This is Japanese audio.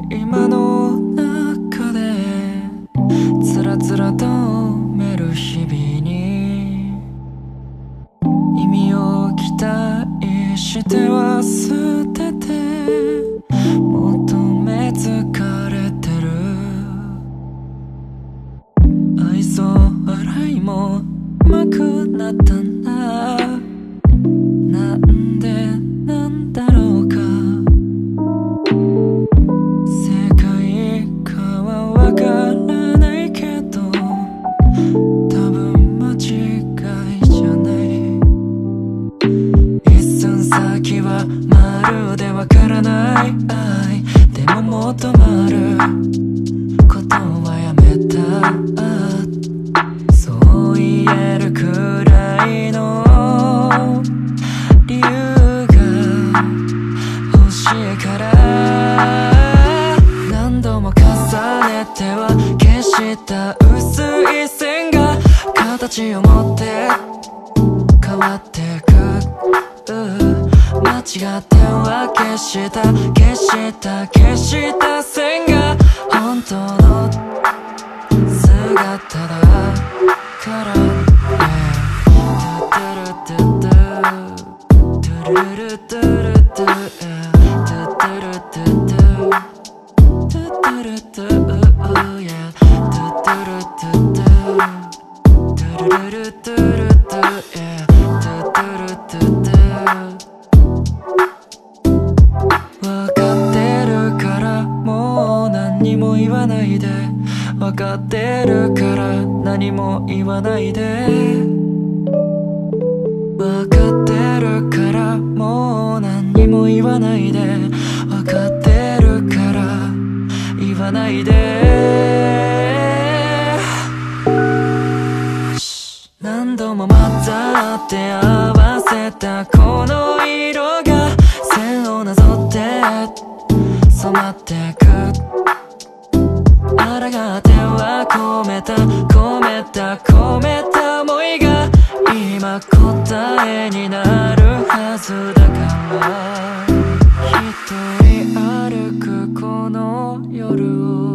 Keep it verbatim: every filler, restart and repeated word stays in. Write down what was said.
今の中でつらつらと埋める日々に意味を期待しては捨てて求め疲れてる愛想笑いも上手くなったんだなんでなんだろうか正解かはわからないけど多分間違いじゃない一寸先はまるでわからない愛でも求まることはやめたそう言えるくらいの理由が欲しいから何度も重ねては消した薄い線が形を持って変わってく間違っては消した消した消した線が本当の姿だから分かってるからもう何も言わないで分かってるから何も言わないで分かってるからもう何も言わないで分かってるから言わないで何度も混ざって合わせたこの色が線をなぞって染まってく抗っては込めた込めた込めた想いが今答えになるはずだから一人歩くこの夜を